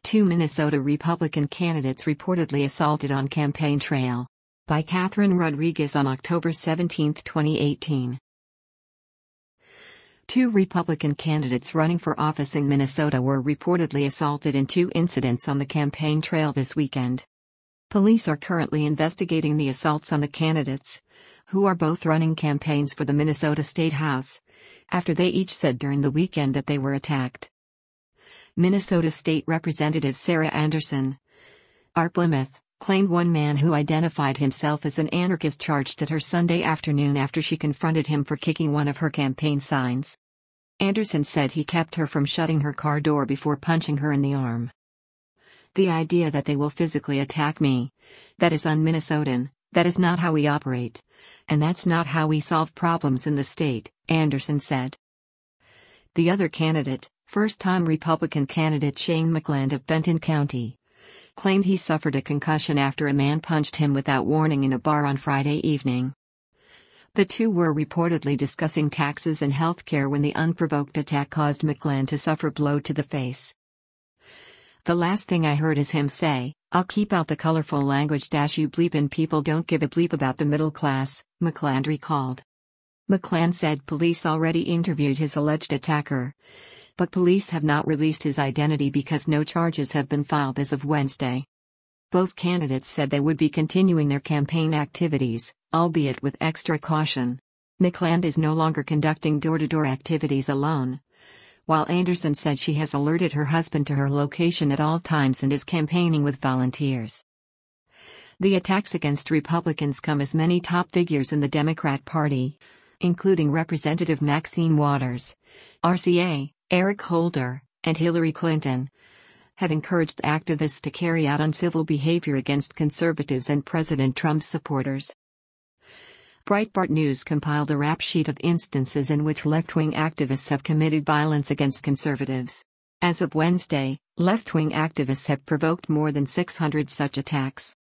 Two Minnesota Republican candidates reportedly assaulted on campaign trail. By Catherine Rodriguez on October 17, 2018. Two Republican candidates running for office in Minnesota were reportedly assaulted in two incidents on the campaign trail this weekend. Police are currently investigating the assaults on the candidates, who are both running campaigns for the Minnesota State House, after they each said during the weekend that they were attacked. Minnesota State Representative Sarah Anderson, R. Plymouth, claimed one man who identified himself as an anarchist charged at her Sunday afternoon after she confronted him for kicking one of her campaign signs. Anderson said he kept her from shutting her car door before punching her in the arm. "The idea that they will physically attack me, that is un-Minnesotan, that is not how we operate. And that's not how we solve problems in the state," Anderson said. The other candidate, first-time Republican candidate Shane McCland of Benton County, claimed he suffered a concussion after a man punched him without warning in a bar on Friday evening. The two were reportedly discussing taxes and health care when the unprovoked attack caused McCland to suffer a blow to the face. "The last thing I heard is him say, 'I'll keep out the colorful language you bleepin' people don't give a bleep about the middle class,'" McCland recalled. McCland said police already interviewed his alleged attacker, but police have not released his identity because no charges have been filed as of Wednesday. Both candidates said they would be continuing their campaign activities, albeit with extra caution. McCland is no longer conducting door-to-door activities alone, while Anderson said she has alerted her husband to her location at all times and is campaigning with volunteers. The attacks against Republicans come as many top figures in the Democrat Party, including Representative Maxine Waters, RCA, Eric Holder, and Hillary Clinton, have encouraged activists to carry out uncivil behavior against conservatives and President Trump's supporters. Breitbart News compiled a rap sheet of instances in which left-wing activists have committed violence against conservatives. As of Wednesday, left-wing activists have provoked more than 600 such attacks.